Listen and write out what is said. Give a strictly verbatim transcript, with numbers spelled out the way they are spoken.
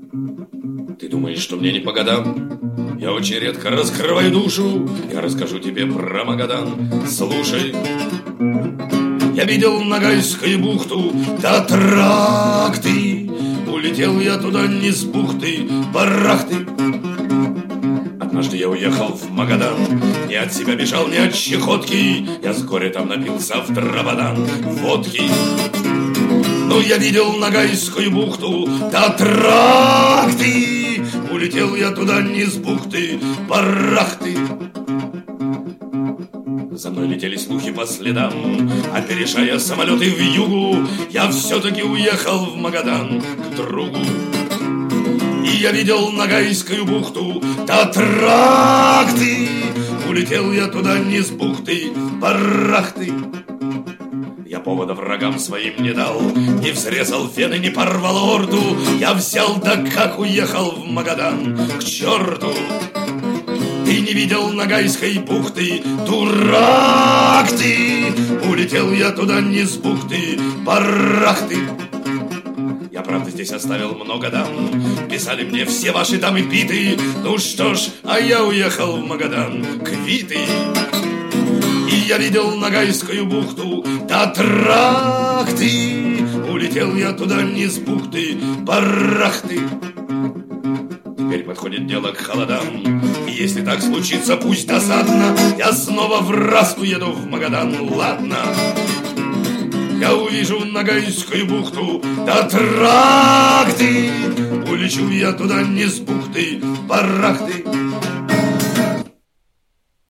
Ты думаешь, что мне не по годам? Я очень редко раскрываю душу. Я расскажу тебе про Магадан. Слушай. Я видел Ногайскую бухту, да тракты. Улетел я туда не с бухты, барахты. Однажды я уехал в Магадан. Не от себя бежал, не от чехотки. Я с горя там напился в драбадан водки. Ну, я видел Ногайскую бухту, да тракты. Улетел я туда не с бухты, барахты. За мной летели слухи по следам, опережая самолеты в югу. Я все-таки уехал в Магадан к другу. И я видел Ногайскую бухту, да тракты. Улетел я туда не с бухты, барахты. Я повода врагам своим не дал, не взрезал вены, не порвал орду. Я взял, да как уехал в Магадан к черту. Ты не видел Ногайской бухты, дурак ты. Улетел я туда не с бухты, барахты. Я, правда, здесь оставил много дам. Писали мне все ваши дамы биты. Ну что ж, а я уехал в Магадан квиты. И я видел Ногайскую бухту, да тракты. Улетел я туда не с бухты, барахты. Теперь подходит дело к холодам. И если так случится, пусть досадно, я снова в раз уеду в Магадан, ладно. Я увижу Ногайскую бухту, да тракты. Улечу я туда не с бухты, барахты.